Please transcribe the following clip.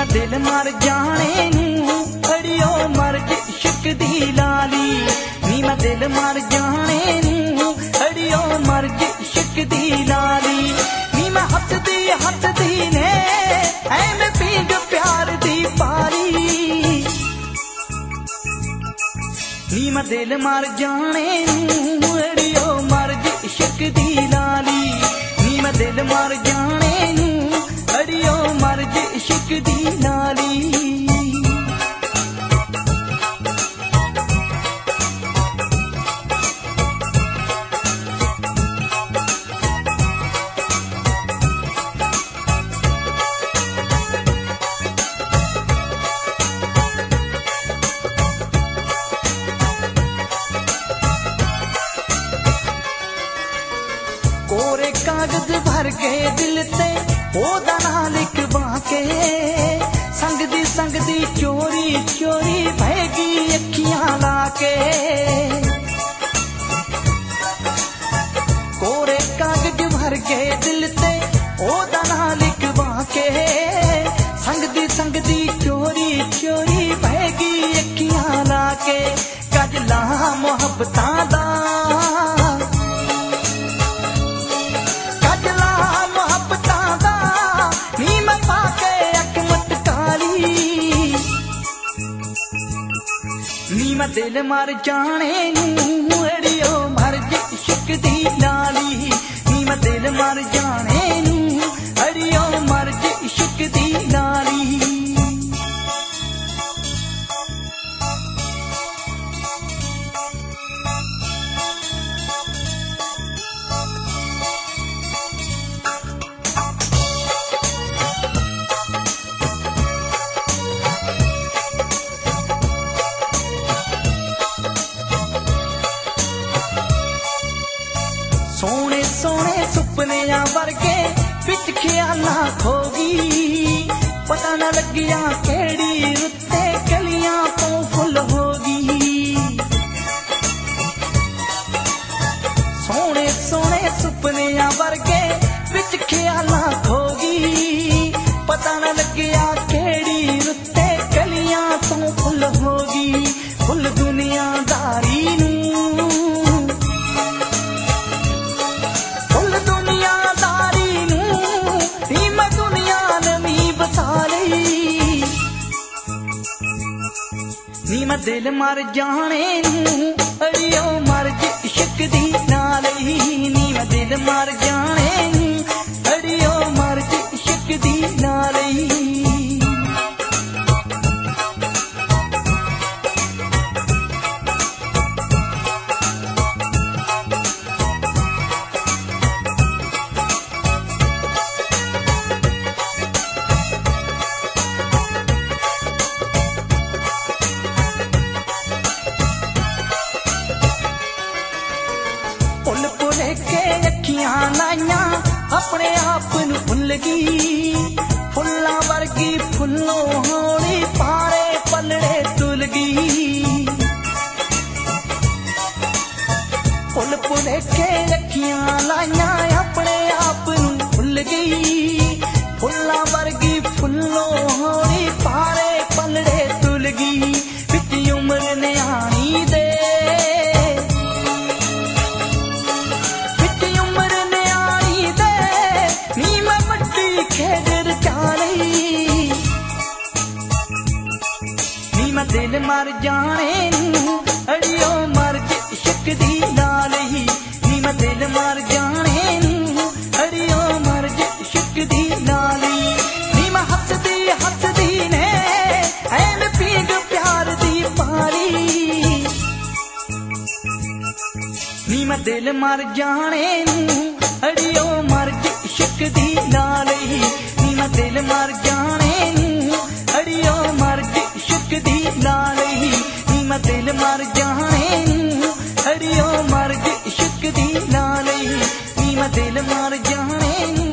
दिल मर जाने नूं अड़ियो मर्ज इश्क दी लाली नी मैं दिल मर जाने नूं अड़ियो मर्ज इश्क दी लाली नी मैं हसदी ने ऐवें पीग प्यार दी पारी नी मैं दिल मर जाने नूं अड़ियो मर्ज इश्क दी लाली नी मैं दिल मर जाने नूं अड़ियो मर्ज इश्क दी लाली कोरे कागज भर के दिल ते ओदा नाल लिखवा के संग दी चोरी चोरी बहगी अखियां ला के कोरे कागज भर के दिल ते ओदा नाल लिखवा के संग दी चोरी चोरी बहगी अखियां ला के गजला मोहब्बतां दा नी मैं दिल मर जाने नूं अड़ियो मर्ज इश्क दी लाली नी मैं दिल मर जाने नूं अड़ियो मर्ज इश्क दी लाली सोने सोने सुपनिया वर्गे बिच ख्यालां खोगी पता न लगिया केड़ी रुत्ते कलियां तो फुल होगी सोने सोने सुपनिया वर्गे बिच ख्यालां खोगी पता न लगिया केड़ी रुत्ते कलियां तो फुल होगी फुल दुनियादारी नूं नी मैं दिल मर जाने नूं अड़ियो मर्ज इश्क दी लाली नी मैं दिल मर जाने नूं अड़ियो मर्ज इश्क दी लाली के अखियां लाइया अपने आप नूं भुल गई फुल्लां वर्गी फुल्लों होली पारे पलड़े तुल गई फुल के अखियां लाइया अपने आप नूं भुल गई फुल्लां वर्गी फुल्लों होली पारे पलड़े तुल गई बिच उम्र न्याणी दे मैं दिल मर जाने नूं अड़ियो मर्ज इश्क दी लाली नी मैं दिल मर जाने नूं अड़ियो मर्ज इश्क दी लाली नी मैं हसदी ने ऐवें पीग प्यार दी पारी नी मैं दिल मर जाने नूं अड़ियो मर्ज इश्क दी लाली नी मैं दिल मर जाने नूं अड़ियो मर्ज इश्क दी लाली नी मैं दिल मर जाने नूं अड़ियो मर्ज इश्क दी लाली नी मैं दिल मर जाने नूं